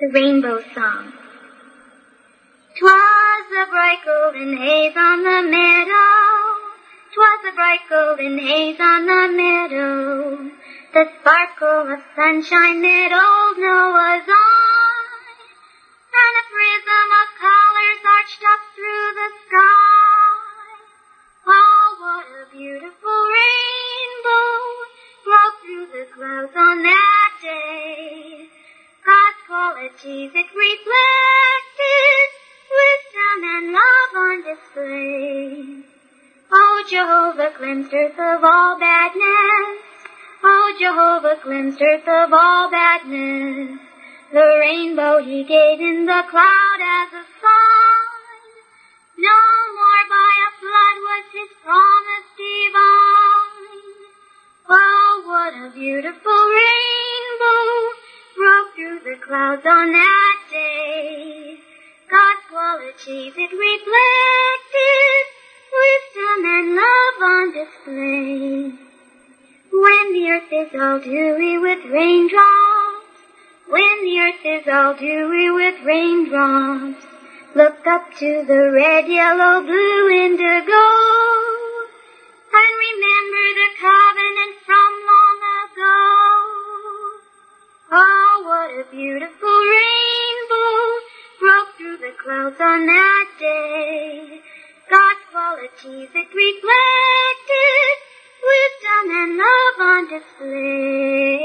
The Rainbow Song. 'Twas a bright golden haze on the meadow. 'Twas a bright golden haze on the meadow. The sparkle of sunshine that old Noah's eye, and a prism of colors arched up through the sky. Oh, what a beautiful rainbow broke through the clouds on that day. God's qualities it reflected, wisdom and love on display. Oh, Jehovah cleansed earth of all badness. Oh, Jehovah cleansed earth of all badness. The rainbow he gave in the cloud as a sign. No more by a flood was his promise divine. Oh, what a beautiful rainbow broke through the clouds on that day. God's qualities it reflected, wisdom and love on display. When the earth is all dewy with raindrops, when the earth is all dewy with raindrops, look up to the red, yellow, blue, indigo, and remember the covenant from long ago. Oh, what a beautiful rainbow broke through the clouds on that day. God's qualities it reflected, wisdom and love on display.